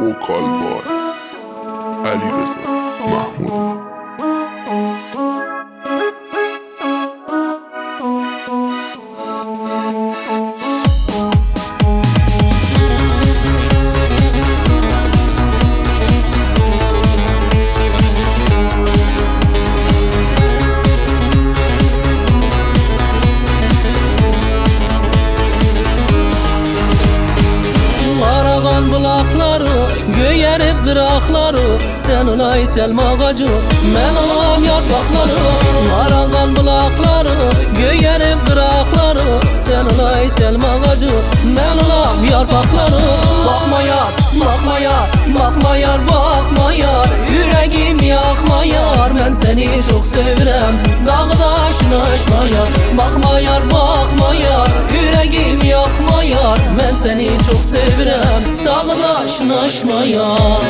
وکال بار علیرضا محمودی. Göyerip qıraqları, sen olay selma ağacı, mən olam yarpaqları. Maragan bulaqları, göyerip qıraqları, sen olay selma ağacı, mən olam yarpaqları. Baxma yar, baxma yar, baxma yar, baxma yar, yüreğim yaxma yar, mən seni çok sevirəm, dağdaşın aşma yar. Baxma yar, baxma yar, yüreğim yaxma yar, mən seni çok sevirəm, dağdaşın aşma yar.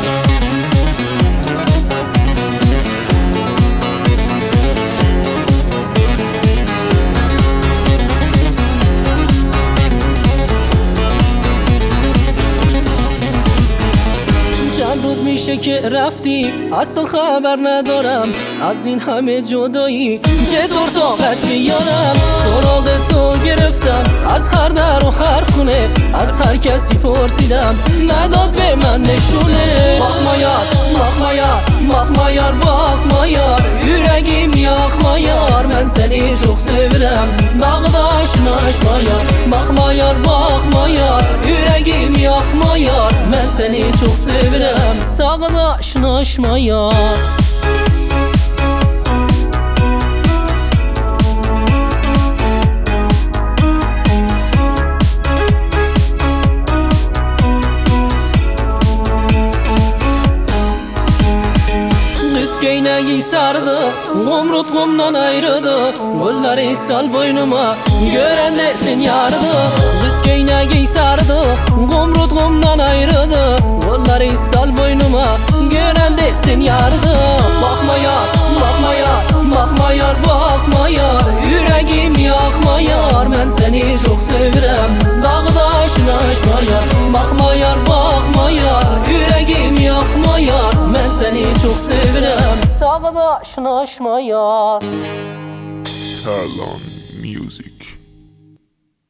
روز میشه که رفتی، از تو خبر ندارم، از این همه جدایی چطور طاقت بیارم. سراغ تو گرفتم از هر در و هر خونه، از هر کسی پرسیدم نداد به من نشونه. bakma yar, bakma yar, bakma yar, bakma yar, yüreğim yakma yar, ben seni çok sevirəm, dağdaşın aşma yar. Bakma yar, bakma yar, yüreğim yakma yar, ben seni çok sevirəm, dağdaşın aşma yar. Geyneği sardı, umrut kumdan ayrıldı, gülleri sal boynuma, gören desin yardı. Kız geyneği sardı, umrut kumdan ayrıldı, gülleri sal boynuma, gören desin yardı. Bakma yar, bakma yar, bakma yar, bakma yar, yüreğim yakma yar, ben seni çok sevirəm, dağdaşın aşma yar. Bakma yar, bakma yar, yüreğim yakma yar, ben seni çok sevirəm, dağdaşın aşma yar. Talon Music.